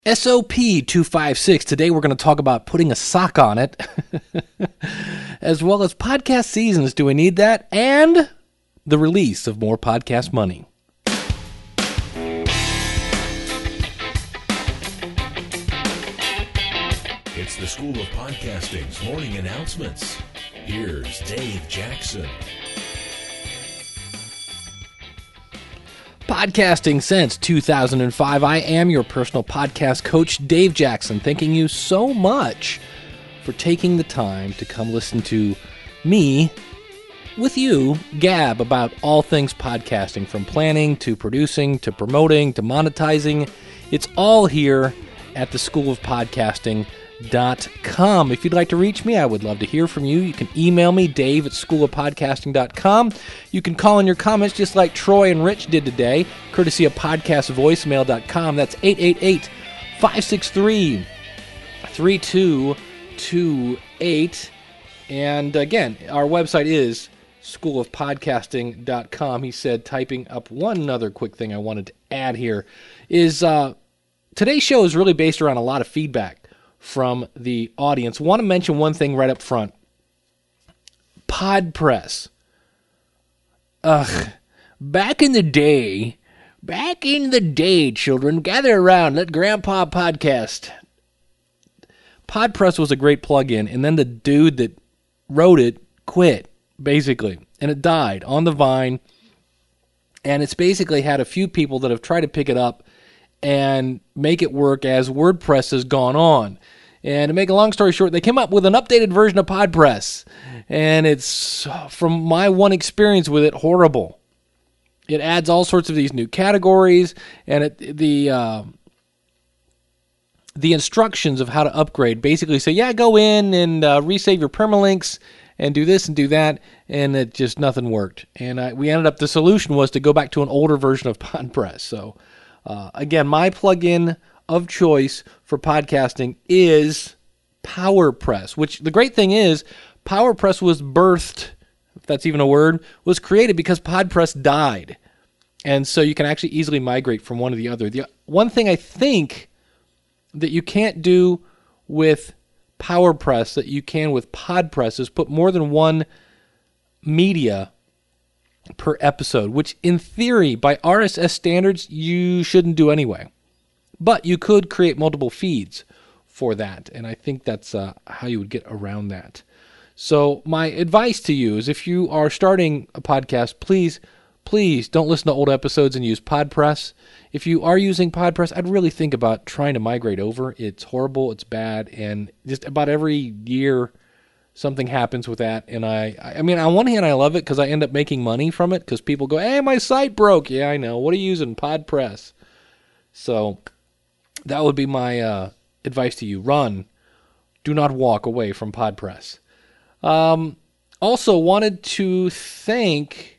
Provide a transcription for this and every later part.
SOP 256. Today we're going to talk about putting a sock on it, as well as podcast seasons. Do we need that? And the release of more podcast money. It's the School of Podcasting's morning announcements. Here's Dave Jackson. Podcasting since 2005. I am your personal podcast coach, Dave Jackson. Thanking you so much for taking the time to come listen to me, with you, gab about all things podcasting, from planning to producing to promoting to monetizing. It's all here at the School of Podcasting.com. If you'd like to reach me, I would love to hear from you. You can email me, Dave at schoolofpodcasting.com. You can call in your comments just like Troy and Rich did today, courtesy of podcastvoicemail.com. That's 888-563-3228. And again, our website is schoolofpodcasting.com. He said, typing up one other quick thing I wanted to add here is today's show is really based around a lot of feedback from the audience. Want to mention one thing right up front. PodPress. Back in the day, children, gather around, let Grandpa podcast. PodPress was a great plug-in, and then the dude that wrote it quit, basically, and it died on the vine, and it's basically had a few people that have tried to pick it up and make it work as WordPress has gone on. And to make a long story short, they came up with an updated version of PodPress. And it's, from my one experience with it, horrible. It adds all sorts of these new categories, and the instructions of how to upgrade basically say, yeah, go in and resave your permalinks and do this and do that, and it just, nothing worked. And we ended up, the solution was to go back to an older version of PodPress. So, again, my plugin of choice for podcasting is PowerPress, which the great thing is PowerPress was birthed, if that's even a word, was created because PodPress died. And so you can actually easily migrate from one to the other. The one thing I think that you can't do with PowerPress that you can with PodPress is put more than one media per episode, which in theory, by RSS standards, you shouldn't do anyway. But you could create multiple feeds for that, and I think that's how you would get around that. So my advice to you is, if you are starting a podcast, please don't listen to old episodes and use PodPress. If you are using PodPress, I'd really think about trying to migrate over. It's horrible, it's bad, and just about every year something happens with that. And I mean, on one hand, I love it because I end up making money from it, because people go, hey, my site broke. Yeah, I know. What are you using? PodPress. So that would be my advice to you. Run. Do not walk away from PodPress. Also wanted to thank,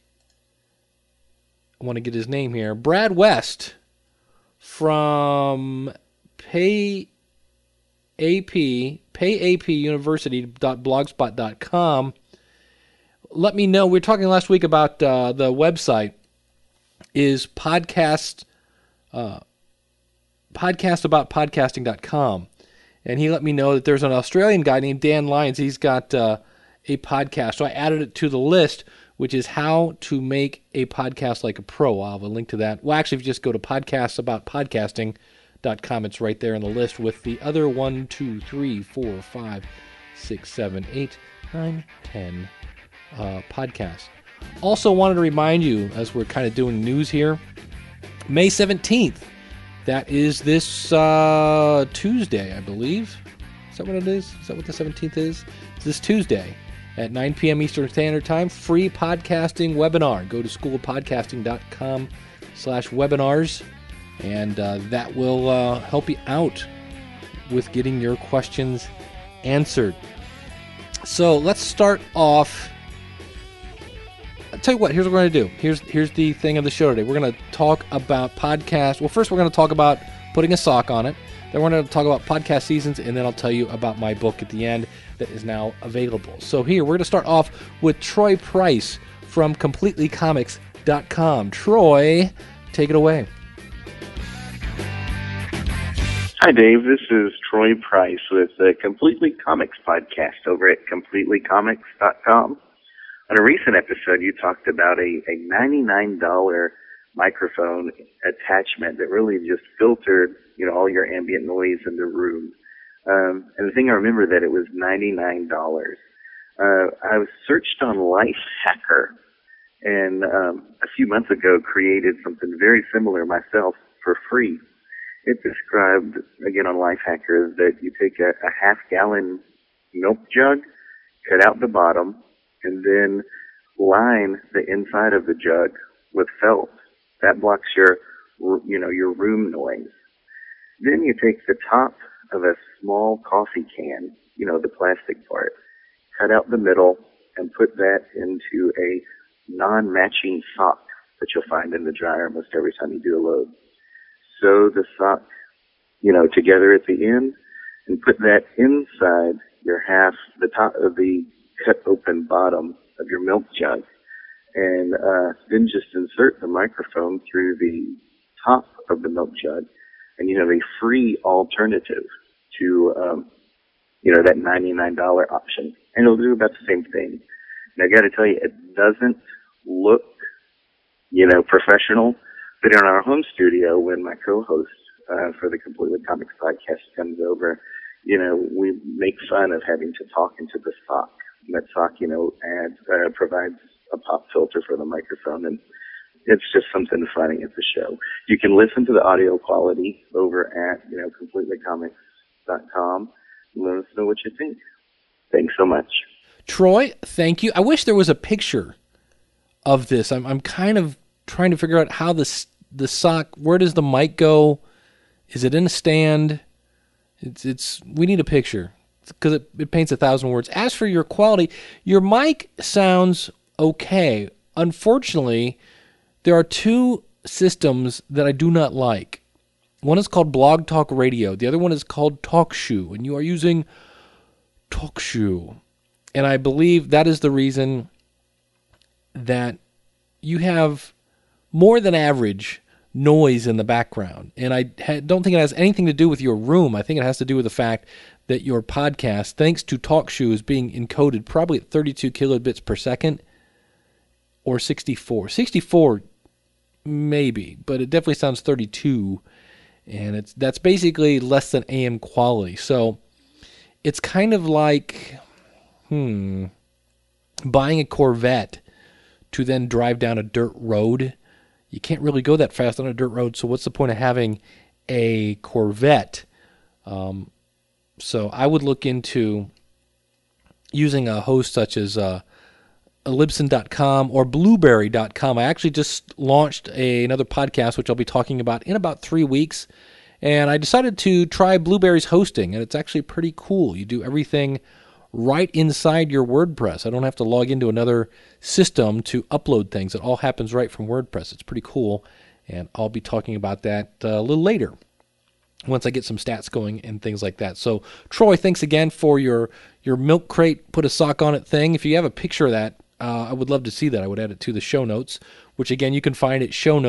I want to get his name here, Brad West from payapuniversity.blogspot.com. Let me know. We were talking last week about the website is podcastaboutpodcasting.com. And he let me know that there's an Australian guy named Dan Lyons. He's got a podcast. So I added it to the list, which is how to make a podcast like a pro. I'll have a link to that. Well, actually, if you just go to podcastaboutpodcasting.com, it's right there in the list with the other 1, 2, 3, 4, 5, 6, 7, 8, 9, 10 podcasts. Also wanted to remind you, as we're kind of doing news here, May 17th, that is this Tuesday, I believe. Is that what it is? Is that what the 17th is? It's this Tuesday at 9 p.m. Eastern Standard Time. Free podcasting webinar. Go to schoolofpodcasting.com/webinars, and that will help you out with getting your questions answered. So let's start off. I'll tell you what, here's what we're going to do. Here's the thing of the show today. We're going to talk about podcasts. Well, first we're going to talk about putting a sock on it. Then we're going to talk about podcast seasons, and then I'll tell you about my book at the end that is now available. So here, we're going to start off with Troy Price from CompletelyComics.com. Troy, take it away. Hi, Dave. This is Troy Price with the Completely Comics podcast over at CompletelyComics.com. On a recent episode, you talked about a $99 microphone attachment that really just filtered, all your ambient noise in the room. And the thing I remember that it was $99. I was searched on Lifehacker, and a few months ago created something very similar myself for free. It described, again on Lifehacker, that you take a half-gallon milk jug, cut out the bottom, and then line the inside of the jug with felt. That blocks your room noise. Then you take the top of a small coffee can, the plastic part, cut out the middle, and put that into a non-matching sock that you'll find in the dryer almost every time you do a load. Sew the sock, together at the end, and put that inside the top of the cut open bottom of your milk jug. And then just insert the microphone through the top of the milk jug, and you have a free alternative to, that $99 option. And it'll do about the same thing. And I got to tell you, it doesn't look, professional. But in our home studio, when my co-host for the Completely Comics podcast comes over, we make fun of having to talk into the sock. And that sock, provides a pop filter for the microphone, and it's just something funny at the show. You can listen to the audio quality over at, CompletelyComics.com. Let us know what you think. Thanks so much. Troy, thank you. I wish there was a picture of this. I'm kind of trying to figure out how the sock, where does the mic go? Is it in a stand? We need a picture because it paints 1,000 words. As for your quality, your mic sounds okay. Unfortunately, there are two systems that I do not like. One is called Blog Talk Radio. The other one is called TalkShoe, and you are using TalkShoe. And I believe that is the reason that you have more than average noise in the background. And I don't think it has anything to do with your room. I think it has to do with the fact that your podcast, thanks to TalkShoe, is being encoded probably at 32 kilobits per second or 64. 64 maybe, but it definitely sounds 32. And that's basically less than AM quality. So it's kind of like buying a Corvette to then drive down a dirt road. You can't really go that fast on a dirt road, so what's the point of having a Corvette? So I would look into using a host such as Libsyn.com or Blueberry.com. I actually just launched another podcast, which I'll be talking about in about 3 weeks, and I decided to try Blueberry's hosting, and it's actually pretty cool. You do everything right inside your WordPress. I don't have to log into another system to upload things. It all happens right from WordPress. It's pretty cool, and I'll be talking about that a little later once I get some stats going and things like that. So, Troy, thanks again for your milk crate, put a sock on it thing. If you have a picture of that, I would love to see that. I would add it to the show notes, which, again, you can find at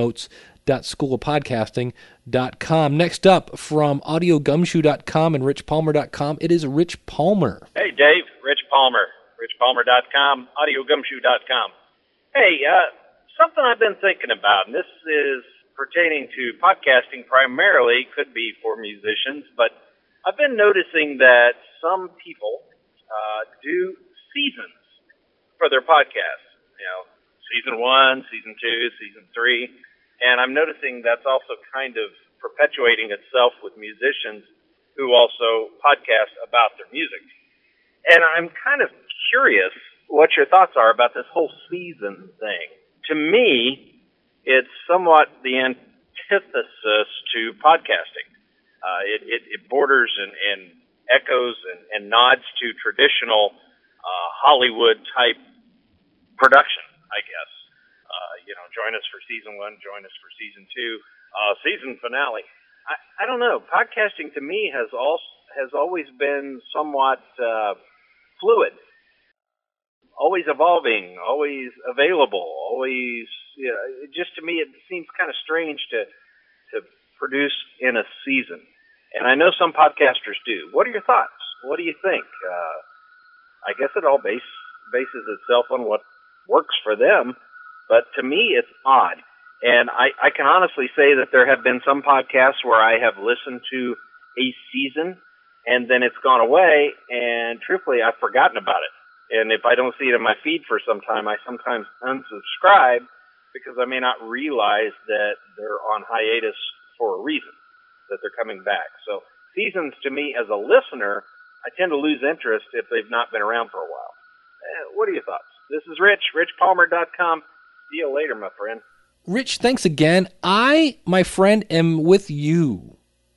shownotes.schoolofpodcasting.com. Next up, from audiogumshoe.com and richpalmer.com, it is Rich Palmer. Hey, Dave. Rich Palmer. richpalmer.com, audiogumshoe.com. Hey, something I've been thinking about, and this is pertaining to podcasting primarily, could be for musicians, but I've been noticing that some people do seasons for their podcasts. Season 1, Season 2, Season 3, and I'm noticing that's also kind of perpetuating itself with musicians who also podcast about their music. And I'm kind of curious what your thoughts are about this whole season thing. To me, it's somewhat the antithesis to podcasting. It borders and echoes and nods to traditional Hollywood-type production, I guess. Join us for Season 1, join us for Season 2, season finale. I don't know. Podcasting to me has always been somewhat fluid, always evolving, always available, always. Just to me, it seems kind of strange to produce in a season. And I know some podcasters do. What are your thoughts? What do you think? I guess it all bases itself on what works for them, but to me it's odd. And I can honestly say that there have been some podcasts where I have listened to a season and then it's gone away, and truthfully I've forgotten about it. And if I don't see it in my feed for some time, I sometimes unsubscribe because I may not realize that they're on hiatus for a reason, that they're coming back. So seasons, to me, as a listener, I tend to lose interest if they've not been around for a while. What are your thoughts? This is Rich, richpalmer.com. See you later, my friend. Rich, thanks again. I, my friend, am with you.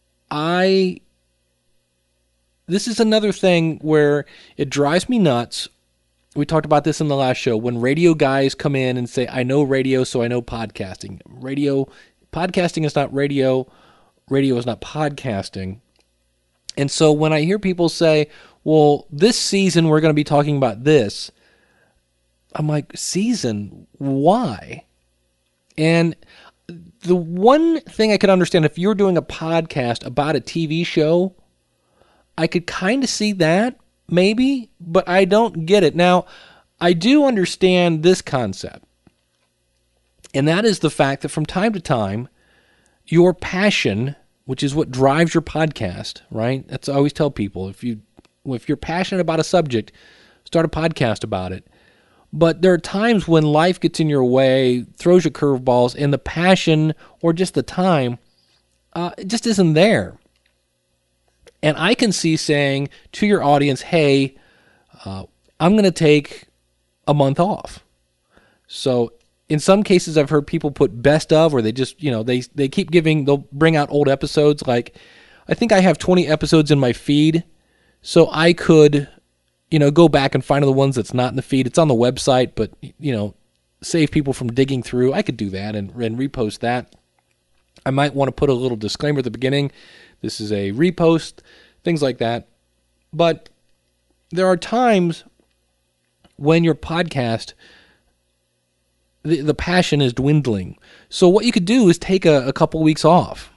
This is another thing where it drives me nuts. We talked about this in the last show. When radio guys come in and say, I know radio, so I know podcasting. Podcasting is not radio. Radio is not podcasting. And so when I hear people say, well, this season we're going to be talking about this, I'm like, season? Why? And the one thing I could understand, if you're doing a podcast about a TV show, I could kind of see that, maybe, but I don't get it. Now, I do understand this concept, and that is the fact that from time to time, your passion, which is what drives your podcast, right? That's I always tell people, if you're passionate about a subject, start a podcast about it. But there are times when life gets in your way, throws you curveballs, and the passion or just the time it just isn't there. And I can see saying to your audience, hey, I'm going to take a month off. So in some cases, I've heard people put best of, or they just, they keep they'll bring out old episodes. Like, I think I have 20 episodes in my feed, so I could, go back and find the ones that's not in the feed. It's on the website, but, save people from digging through. I could do that and repost that. I might want to put a little disclaimer at the beginning. This is a repost, things like that. But there are times when your podcast, the passion is dwindling. So what you could do is take a couple weeks off.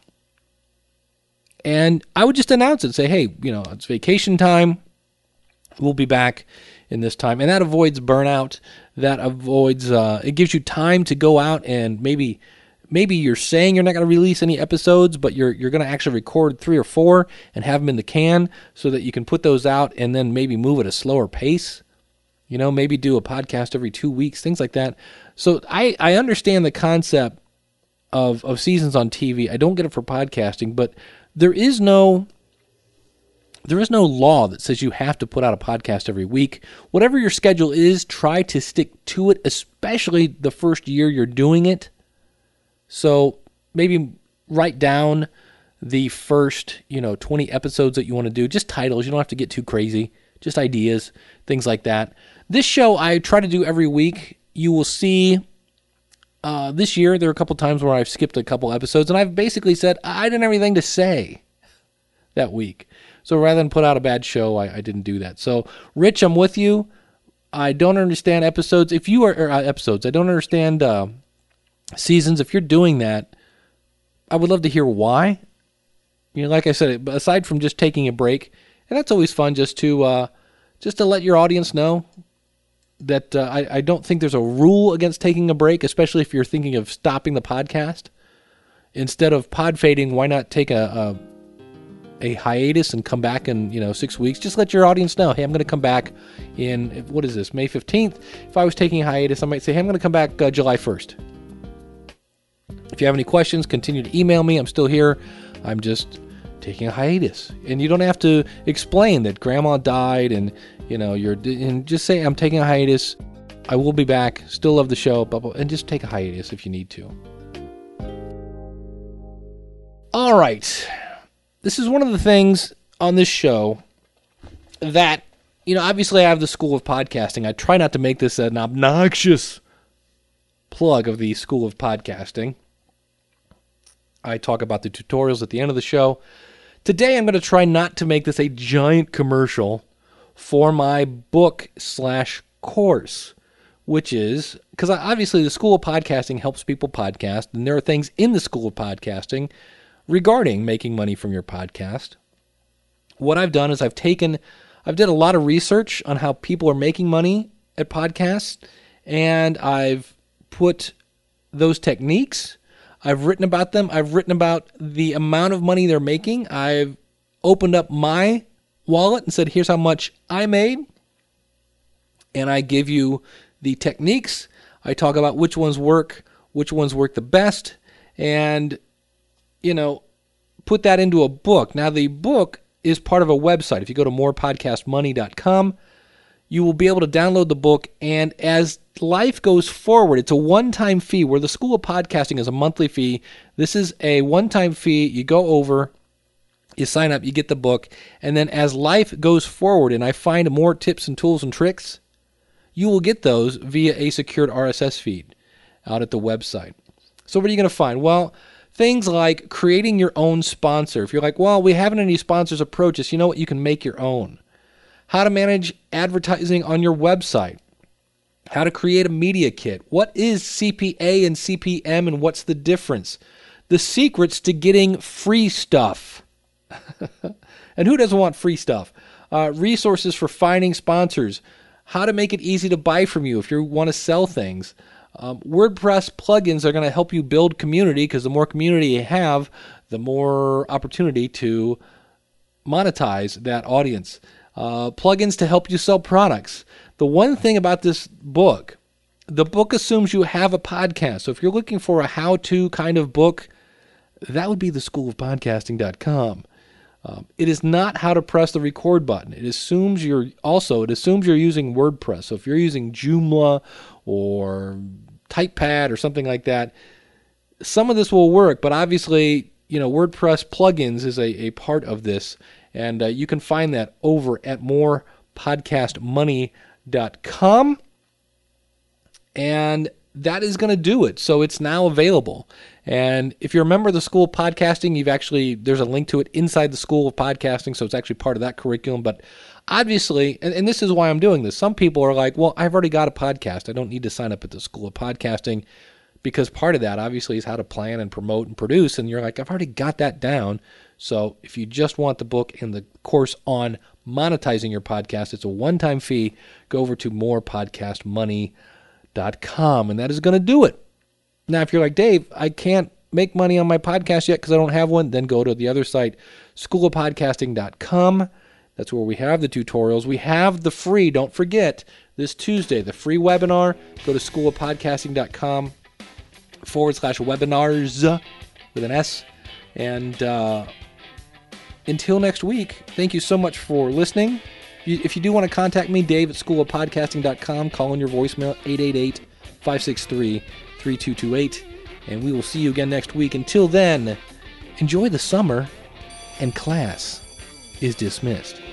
And I would just announce it, say, hey, it's vacation time. We'll be back in this time. And that avoids burnout. That avoids, it gives you time to go out and maybe you're saying you're not going to release any episodes, but you're going to actually record 3 or 4 and have them in the can so that you can put those out and then maybe move at a slower pace. Maybe do a podcast every 2 weeks, things like that. So I understand the concept of seasons on TV. I don't get it for podcasting, but there is no law that says you have to put out a podcast every week. Whatever your schedule is, try to stick to it, especially the first year you're doing it. So maybe write down the first, 20 episodes that you want to do. Just titles. You don't have to get too crazy. Just ideas, things like that. This show I try to do every week. You will see this year there are a couple times where I've skipped a couple episodes, and I've basically said I didn't have anything to say that week. So rather than put out a bad show, I didn't do that. So, Rich, I'm with you. I don't understand episodes. If you are episodes, I don't understand seasons. If you're doing that, I would love to hear why. Like I said, aside from just taking a break, and that's always fun, just to let your audience know that I don't think there's a rule against taking a break, especially if you're thinking of stopping the podcast. Instead of pod fading, why not take a hiatus and come back in 6 weeks? Just let your audience know, hey, I'm going to come back in, what is this, May 15th? If I was taking a hiatus, I might say, hey, I'm going to come back July 1st. If you have any questions, continue to email me. I'm still here. I'm just taking a hiatus. And you don't have to explain that grandma died and, and just say, I'm taking a hiatus. I will be back. Still love the show. And just take a hiatus if you need to. All right. This is one of the things on this show that, obviously I have the School of Podcasting. I try not to make this an obnoxious plug of the School of Podcasting. I talk about the tutorials at the end of the show. Today I'm going to try not to make this a giant commercial for my book/course, which is, because obviously the School of Podcasting helps people podcast, and there are things in the School of Podcasting regarding making money from your podcast. What I've done is I've did a lot of research on how people are making money at podcasts, and I've put those techniques, I've written about them, I've written about the amount of money they're making. I've opened up my wallet and said, here's how much I made, and I give you the techniques. I talk about which ones work the best, and, put that into a book. Now, the book is part of a website. If you go to morepodcastmoney.com, you will be able to download the book, and as life goes forward, it's a one-time fee, where the School of Podcasting is a monthly fee. This is a one-time fee. You go over, you sign up, you get the book, and then as life goes forward and I find more tips and tools and tricks, you will get those via a secured RSS feed out at the website. So what are you going to find? Well, things like creating your own sponsor. If you're like, well, we haven't any sponsors approach us, you know what? You can make your own. How to manage advertising on your website. How to create a media kit. What is CPA and CPM and what's the difference? The secrets to getting free stuff. And who doesn't want free stuff? Resources for finding sponsors. How to make it easy to buy from you if you want to sell things. WordPress plugins are going to help you build community, because the more community you have, the more opportunity to monetize that audience. Plugins to help you sell products. The one thing about this book, the book assumes you have a podcast. So if you're looking for a how-to kind of book, that would be theschoolofpodcasting.com. It is not how to press the record button. It assumes you're using WordPress. So if you're using Joomla or TypePad or something like that, some of this will work, but obviously, WordPress plugins is a part of this, and you can find that over at morepodcastmoney.com, and that is going to do it. So it's now available. And if you're a member of the School of Podcasting, there's a link to it inside the School of Podcasting, so it's actually part of that curriculum. But obviously, and this is why I'm doing this, some people are like, well, I've already got a podcast. I don't need to sign up at the School of Podcasting, because part of that, obviously, is how to plan and promote and produce. And you're like, I've already got that down. So if you just want the book and the course on monetizing your podcast, it's a one-time fee. Go over to morepodcastmoney.com, and that is going to do it. Now, if you're like, Dave, I can't make money on my podcast yet because I don't have one, then go to the other site, schoolofpodcasting.com. That's where we have the tutorials. We have the free, don't forget, this Tuesday, the free webinar. Go to schoolofpodcasting.com/webinars with an S. And until next week, thank you so much for listening. If you do want to contact me, Dave at schoolofpodcasting.com. Call in your voicemail, 888-563-3228. And we will see you again next week. Until then, enjoy the summer, and class is dismissed.